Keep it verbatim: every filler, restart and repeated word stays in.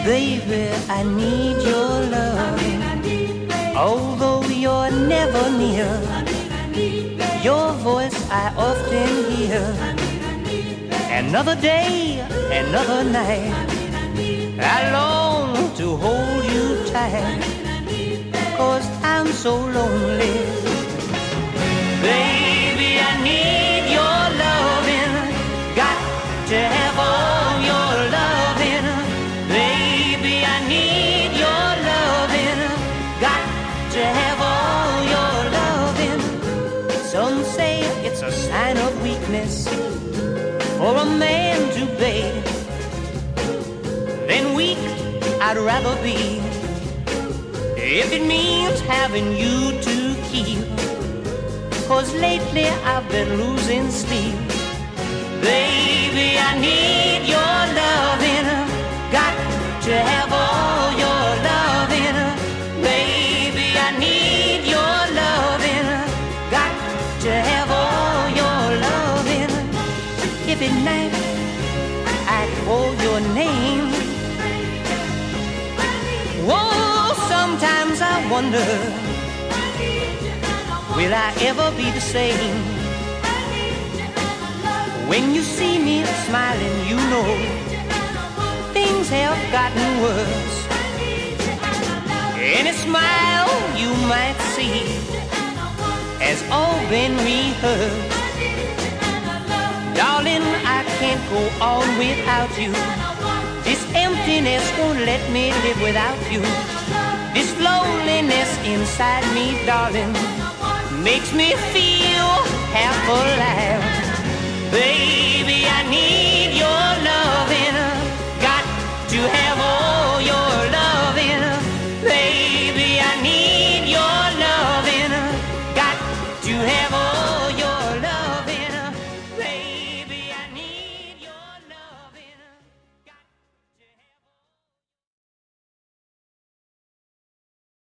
Baby, I need your love. Although you're never near, your voice I often hear. Another day, another night, I long to hold you tight, 'cause I'm so lonely. Baby, I need your loving. Got to have all your loving. Baby, I need your loving. Got to have all your loving. Some say it's a sign of weakness for a man to beg. Then weak I'd rather be, if it means having you to keep. 'Cause lately I've been losing sleep. Baby, I need your loving. Got to have all your loving. Baby, I need your loving. Got to have all your loving. If at night I call your name, whoa, sometimes I wonder, will I ever be the same? When you see me smiling, you know things have gotten worse. Any smile you might see has all been rehearsed. Darling, I can't go on without you. This emptiness won't let me live without you. This loneliness inside me, darling, makes me feel half alive. Baby,